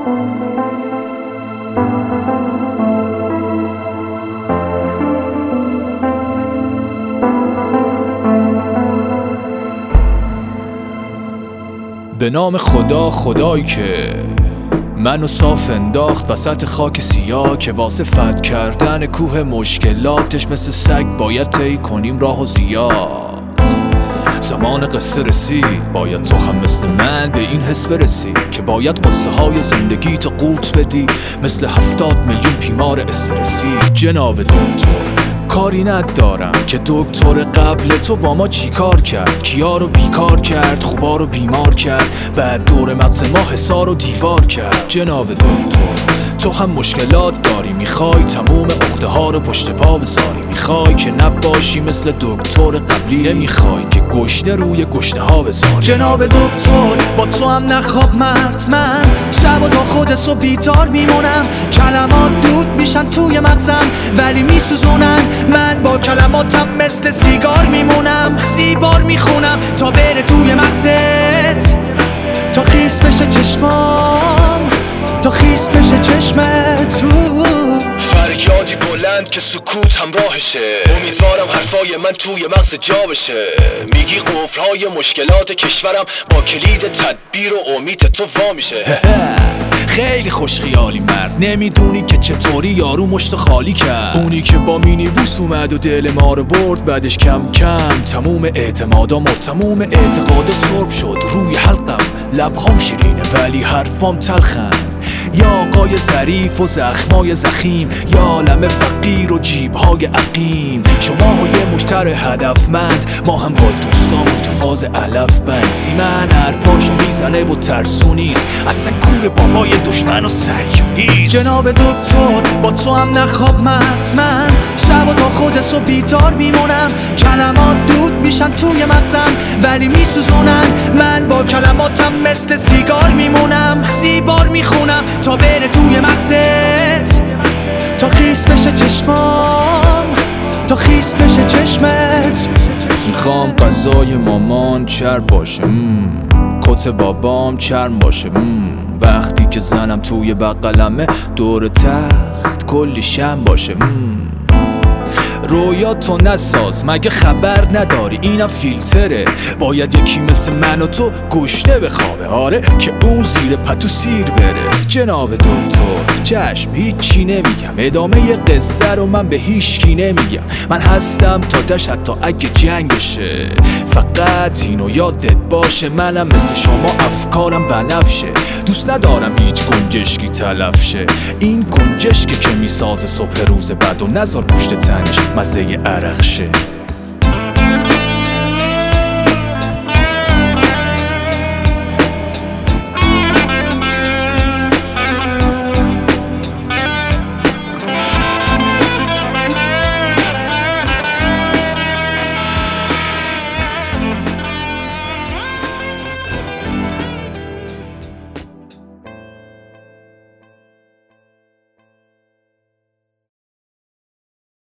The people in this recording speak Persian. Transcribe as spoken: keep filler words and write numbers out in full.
به نام خدا، خدایی که منو صاف انداخت وسط خاک سیاه، که واسه فتح کردن کوه مشکلاتش مثل سگ باید طی کنیم راه و زیاد. زمان قصه رسید، باید تو هم مثل من به این حس برسی که باید قصه های زندگی تو قورت بدی مثل هفتاد میلیون بیمار استرسی. جناب دکتر، کاری ندارم که دکتر قبل تو با ما چی کار کرد، کیا رو بیکار کرد، خوبا رو بیمار کرد، بعد دور مغز ما حصار و دیوار کرد. جناب دکتر، تو هم مشکلات داری، میخوای تموم عقده ها رو پشت پا بذاری، میخوای که نباشی مثل دکتر قبلی، نمیخوای که گشنه روی گشنه ها بذاری. جناب دکتر، با تو هم نخواب مرد، من شب و تا خود صبح بیدار میمونم، کلمات دود میشن توی مغزم ولی میسوزونن، من با کلماتم مثل سیگار میمونم، سیبار میخونم تا بره توی مغزت، تا خیس بشه چشمام، تا خیس بشه چشمت. فریادی بلند که سکوت همراهشه، امیدوارم حرفای من توی مغز جا بشه. میگی قفلهای مشکلات کشورم با کلید تدبیر و امید تو وا میشه. خیلی خوش خیالی مرد، نمیدونی که چطوری یارو مشت خالی کرد، اونی که با مینی بوس اومد و دل ما رو برد، بعدش کم کم تموم اعتمادا مرد، تموم اعتقاد سرب شد روی حلقم، لبخام شیرینه ولی حرفام تلخن، یا آقای ظریف و زخمای زخیم، یا عالم فقیر و جیبهای عقیم. شما های مشتر هدفمند، ما هم با دوستامون تو فاز علف بند، سیمن حرفاشو میزنه و ترسونیست، اصلا کور بابای دشمن و صهیونیست. جناب دکتر، با تو هم نخواب مرد، من شب و تا خود صبح بیدار میمونم، کلمات دود میشن توی مغزم ولی میسوزونن، من با کلماتم مثل سیگار میمونم، سیبار میخونم تا بره توی مغزت، تا خیس بشه چشمام، تا خیس بشه چشمت. میخوام غذای مامان چرب باشه، کت بابام چرم باشه، وقتی که زنم توی بغلمه دور تخت کلی شم باشه. رویا تو نساز، مگه خبر نداری اینم فیلتره، باید یکی مثل من و تو گشنه بخوابه، آره که اون زیر پتو سیر بره. جناب دکتر، چشم هیچی نمیگم، ادامه ی قصه رو من به هیچکی نمیگم، من هستم تا دشت تا اگه جنگ بشه، فقط اینو یادت باشه منم مثل شما افکارم بنفشه، دوست ندارم هیچ گنجشکی تلف شه، این گنجشکی که میسازه صبح روز بعد و نذار گوشت تنش مزه عرق شه.